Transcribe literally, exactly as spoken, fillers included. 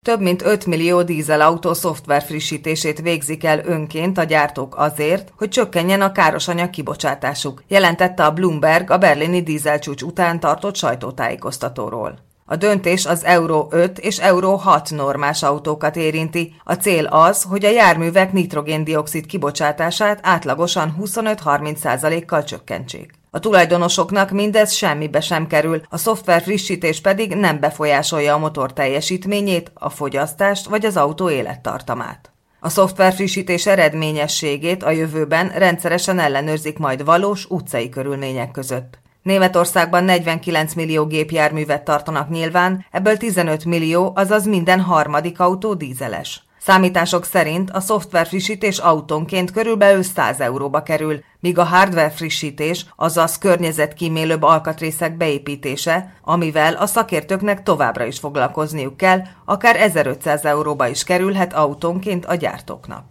Több mint öt millió dízelautó szoftver frissítését végzik el önként a gyártók azért, hogy csökkenjen a károsanyag kibocsátásuk, jelentette a Bloomberg a berlini dízelcsúcs után tartott sajtótájékoztatóról. A döntés az Euro öt és Euro hat normás autókat érinti. A cél az, hogy a járművek nitrogén-dioxid kibocsátását átlagosan huszonöt-harminc százalékkal csökkentsék. A tulajdonosoknak mindez semmibe sem kerül, a szoftver frissítés pedig nem befolyásolja a motor teljesítményét, a fogyasztást vagy az autó élettartamát. A szoftver frissítés eredményességét a jövőben rendszeresen ellenőrzik majd valós utcai körülmények között. Németországban negyvenkilenc millió gépjárművet tartanak nyilván, ebből tizenöt millió, azaz minden harmadik autó dízeles. Számítások szerint a szoftver frissítés autónként körülbelül száz euróba kerül, míg a hardware frissítés, azaz környezetkímélőbb alkatrészek beépítése, amivel a szakértőknek továbbra is foglalkozniuk kell, akár ezerötszáz euróba is kerülhet autónként a gyártóknak.